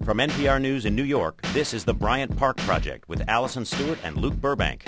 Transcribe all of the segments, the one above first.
From NPR News in New York, this is the Bryant Park Project with Allison Stewart and Luke Burbank.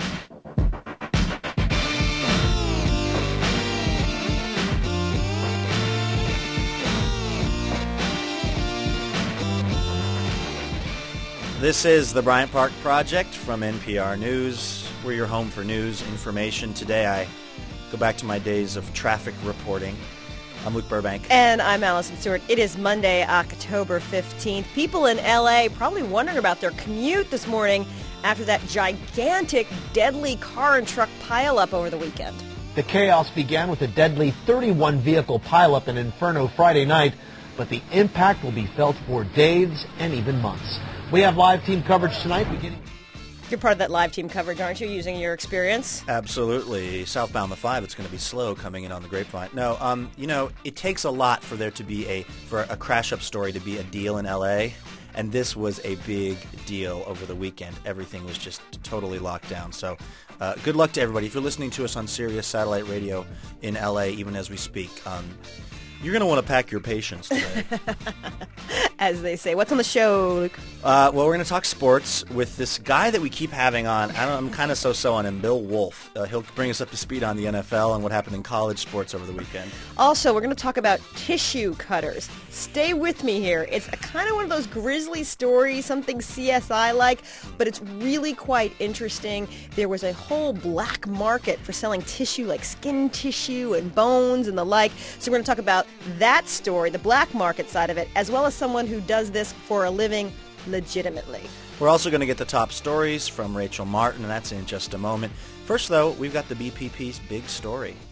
This is the Bryant Park Project from NPR News. We're your home for news, information. Today I go back to my days of traffic reporting. I'm Luke Burbank. And I'm Allison Stewart. It is Monday, October 15th. People in L.A. probably wondering about their commute this morning after that gigantic, deadly car and truck pileup over the weekend. The chaos began with a deadly 31-vehicle pileup in Inferno Friday night, but the impact will be felt for days and even months. We have live team coverage tonight beginning... You're part of that live team coverage, aren't you, using your experience? Absolutely. Southbound the 5, it's going to be slow coming in on the Grapevine. No, it takes a lot for there to be for a crash-up story to be a deal in L.A., and this was a big deal over the weekend. Everything was just totally locked down. So good luck to everybody. If you're listening to us on Sirius Satellite Radio in L.A., even as we speak, you're going to want to pack your patience today. As they say. What's on the show, Luke? Well, we're going to talk sports with this guy that we keep having on. I'm kind of so-so on him, Bill Wolf. He'll bring us up to speed on the NFL and what happened in college sports over the weekend. Also, we're going to talk about tissue cutters. Stay with me here. It's kind of one of those grisly stories, something CSI-like, but it's really quite interesting. There was a whole black market for selling tissue, like skin tissue and bones and the like. So we're going to talk about that story, the black market side of it, as well as someone who does this for a living legitimately. We're also going to get the top stories from Rachel Martin, and that's in just a moment. First, though, we've got the BPP's big story.